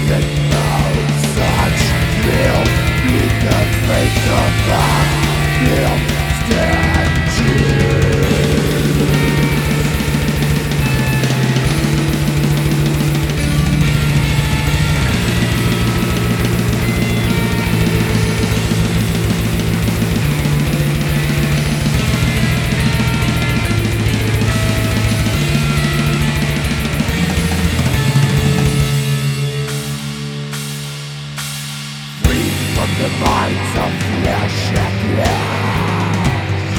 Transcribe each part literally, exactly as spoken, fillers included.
The minds of flesh and blood.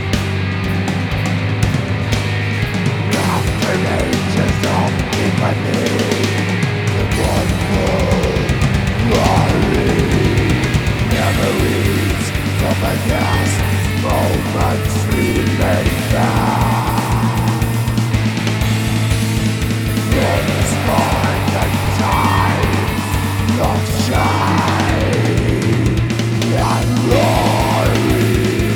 After ages of infamy, the wonderful glory, memories of a past moments remain found. From the spark and time of shine and glory.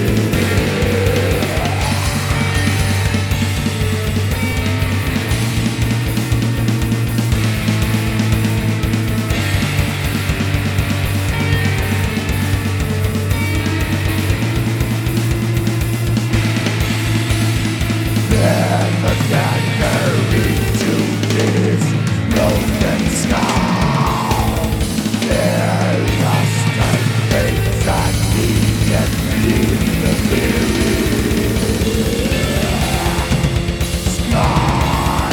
Then the gathering to this broken skull, their lust and faith that we can feel the very sky.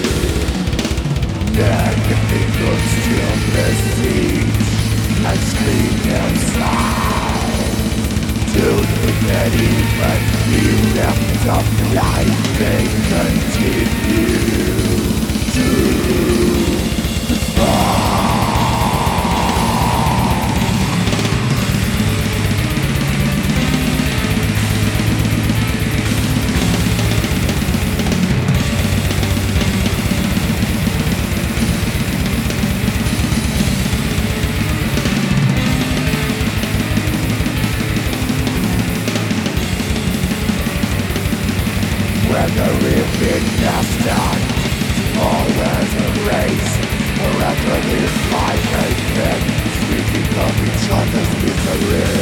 Negative still besiege and scream and sound. To the many but few left of life, they continue to fall. Whether we've been cast out, always erased, forever this life has been speaking of each other's misery.